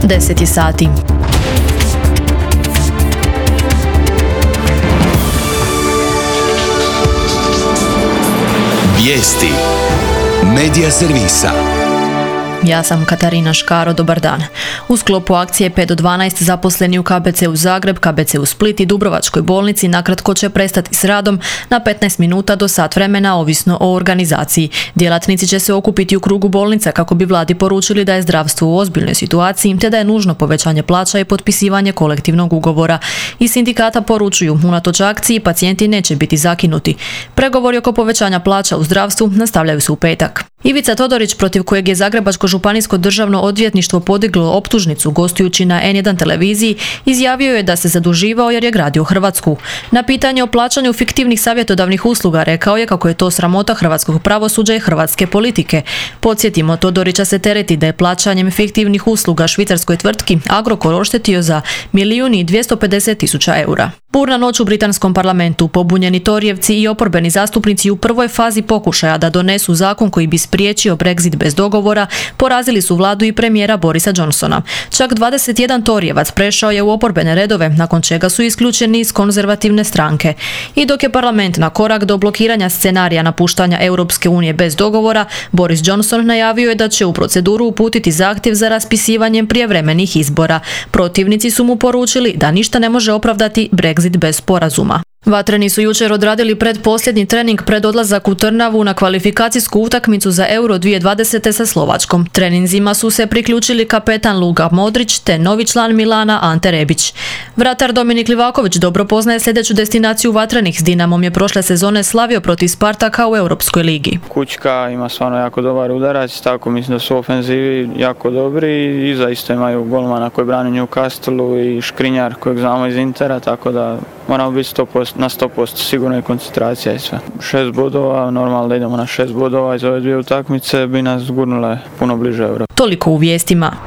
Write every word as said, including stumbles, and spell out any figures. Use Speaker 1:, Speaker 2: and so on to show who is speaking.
Speaker 1: deset je sati.
Speaker 2: Vijesti Medija servisa.
Speaker 1: Ja sam Katarina Škaro, dobar dan. U sklopu akcije pet do dvanaest zaposleni u K B C-u Zagreb, K B C-u Split i Dubrovačkoj bolnici nakratko će prestati s radom na petnaest minuta do sat vremena, ovisno o organizaciji. Djelatnici će se okupiti u krugu bolnica kako bi vladi poručili da je zdravstvo u ozbiljnoj situaciji te da je nužno povećanje plaća i potpisivanje kolektivnog ugovora. Iz sindikata poručuju, unatoč akciji pacijenti neće biti zakinuti. Pregovori oko povećanja plaća u zdravstvu nastavljaju se u petak. Ivica Todorić, protiv kojeg je Zagrebačko županijsko državno odvjetništvo podiglo optužnicu gostujući na en jedan televiziji, izjavio je da se zaduživao jer je gradio Hrvatsku. Na pitanje o plaćanju fiktivnih savjetodavnih usluga rekao je kako je to sramota hrvatskog pravosuđa i hrvatske politike. Podsjetimo, Todorića se tereti da je plaćanjem fiktivnih usluga švicarskoj tvrtki Agrokor oštetio za milijun i dvjesto pedeset tisuća eura. Burna noć u britanskom parlamentu, pobunjeni torijevci i oporbeni zastupnici u prvoj fazi pokušaja da donesu zakon koji bi spriječio Brexit bez dogovora, porazili su vladu i premijera Borisa Johnsona. Čak dvadeset jedan torijevac prešao je u oporbene redove, nakon čega su isključeni iz konzervativne stranke. I dok je parlament na korak do blokiranja scenarija napuštanja Europske unije bez dogovora, Boris Johnson najavio je da će u proceduru uputiti zahtjev za raspisivanjem prijevremenih izbora. Protivnici su mu poručili da ništa ne može opravdati Brexit bez sporazuma. Vatreni su jučer odradili predposljednji trening pred odlazak u Trnavu na kvalifikacijsku utakmicu za Euro dvije tisuće dvadesete sa Slovačkom. Treninzima su se priključili kapetan Luka Modrić te novi član Milana Ante Rebić. Vratar Dominik Livaković dobro poznaje sljedeću destinaciju vatrenih. S Dinamom je prošle sezone slavio protiv Spartaka u Europskoj ligi.
Speaker 3: Kućka ima stvarno jako dobar udarac, tako mislim da su u ofenzivi jako dobri i iza isto imaju golmana koji brani Newcastle i Škrinjar kojeg znamo iz Intera, tako da moramo biti sto posto na sto posto sigurno je koncentracija i sve. Šest bodova, normalno da idemo na šest bodova iz ove dvije utakmice bi nas gurnule puno bliže Europi.
Speaker 1: Toliko u vijestima.